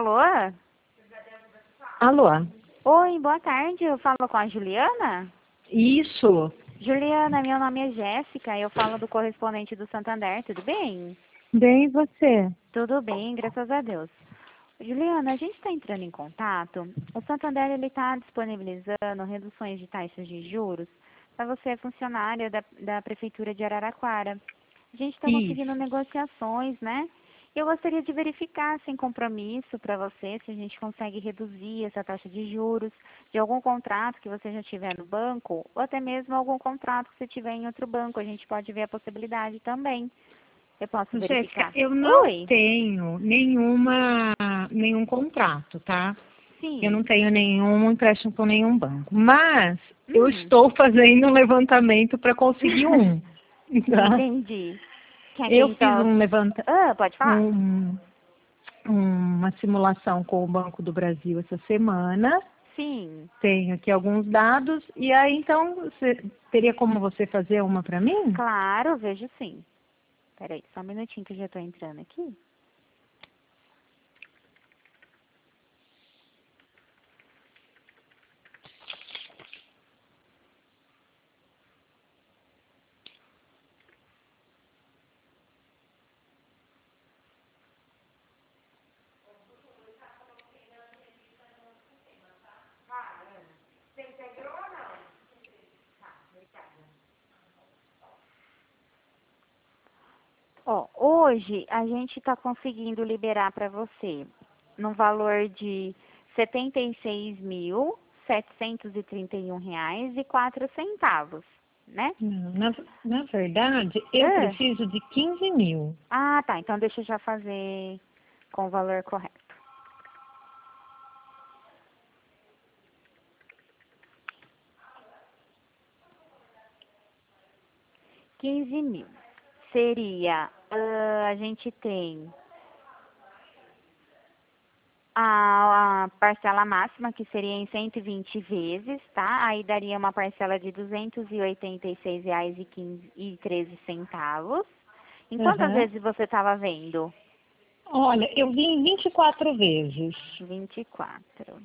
Alô? Alô? Oi, boa tarde. Eu falo com a Juliana? Isso. Juliana, meu nome é Jéssica. Eu falo do correspondente do Santander. Tudo bem? Bem, e você? Tudo bem, graças a Deus. Juliana, a gente está entrando em contato. O Santander está disponibilizando reduções de taxas de juros para você, funcionária da Prefeitura de Araraquara. A gente está conseguindo Isso. negociações, né? Eu gostaria de verificar, sem compromisso para você, se a gente consegue reduzir essa taxa de juros de algum contrato que você já tiver no banco, ou até mesmo algum contrato que você tiver em outro banco. A gente pode ver a possibilidade também. Eu posso Jéssica, verificar? eu não Oi? tenho nenhum contrato, tá? Eu Sim. não tenho nenhum empréstimo com nenhum banco. Mas eu Hum. estou fazendo um levantamento para conseguir um. Tá? Entendi. Quer que Eu fiz então... Pode falar? um- uma simulação com o Banco do Brasil essa semana. Sim. Tenho aqui alguns dados. E aí, então, teria como você fazer uma para mim? Claro, vejo sim. Peraí, só um minutinho que eu já estou entrando aqui. Ó, hoje a gente está conseguindo liberar para você no valor de R$ 76.731,04, né? Não, na verdade, eu Ah, preciso de 15 mil. tá. Então deixa eu já fazer com o valor correto. 15.000. Seria, a gente tem a parcela máxima, que seria em 120 vezes, tá? Aí daria uma parcela de R$ 286,13. Em quantas Aham. vezes você estava vendo? Olha, eu vim 24 vezes. 24.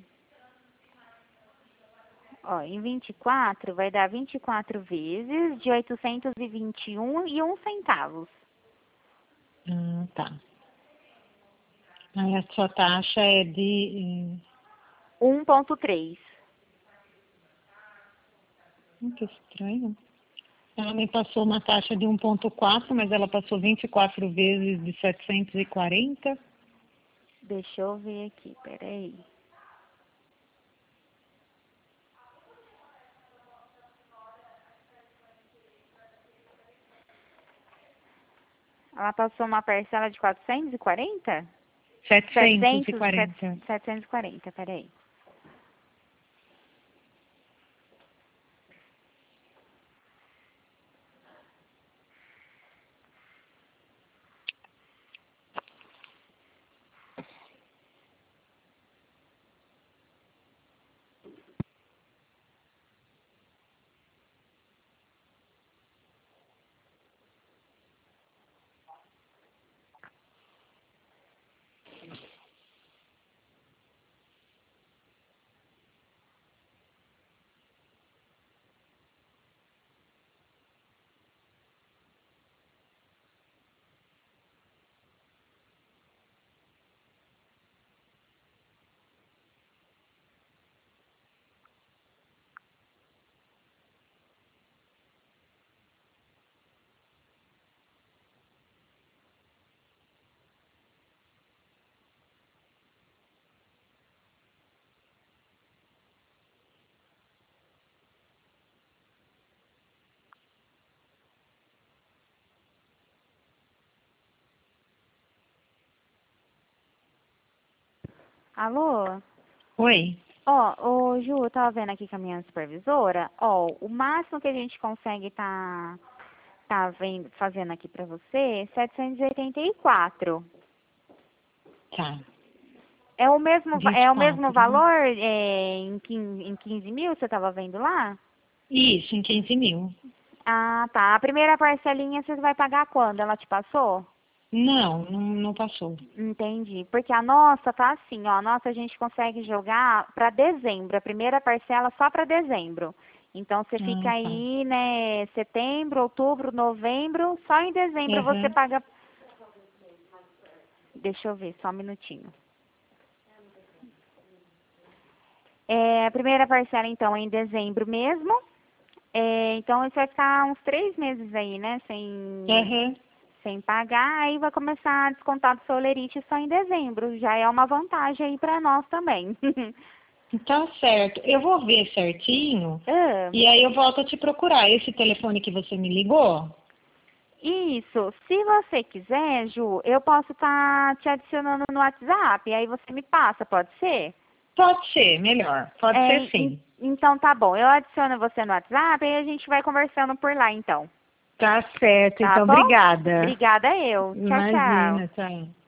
Ó, em 24 vai dar 24 vezes de 821,01 centavos. Tá. Aí a sua taxa é de... 1,3. Que estranho. Ela me passou uma taxa de 1,4, mas ela passou 24 vezes de 740. Deixa eu ver aqui, peraí. Ela passou uma parcela de 440? 700, 740. 740, peraí. Alô? Oi. Ó, ô Ju, eu tava vendo aqui com a minha supervisora. Ó, o máximo que a gente consegue fazendo aqui pra você é 784. Tá. É o mesmo 24, né? valor em 15 mil, você tava vendo lá? Isso, em 15 mil. Ah, tá. A primeira parcelinha você vai pagar quando? Ela te passou? Não passou. Entendi. Porque a nossa tá assim, ó. A nossa a gente consegue jogar para dezembro. A primeira parcela só para dezembro. Então você fica Ah, tá. aí, né? Setembro, outubro, novembro. Só em dezembro você Aham. paga. Deixa eu ver, só um minutinho. A primeira parcela, então, é em dezembro mesmo. Então, isso vai ficar uns 3 meses aí, né? Aham. Sem pagar. Aí vai começar a descontar do seu Olerite só em dezembro. Já é uma vantagem aí para nós também. Tá certo. Eu vou ver certinho Ah, e aí eu volto a te procurar. Esse telefone que você me ligou? isso. Se você quiser, Ju, eu posso estar te adicionando no WhatsApp. Aí você me passa, pode ser? Pode ser, melhor. Pode ser sim. Então tá bom. Eu adiciono você no WhatsApp e a gente vai conversando por lá, então. Tá certo, Tá então bom? obrigada. Obrigada eu. Tchau, tchau. Imagina, tchau.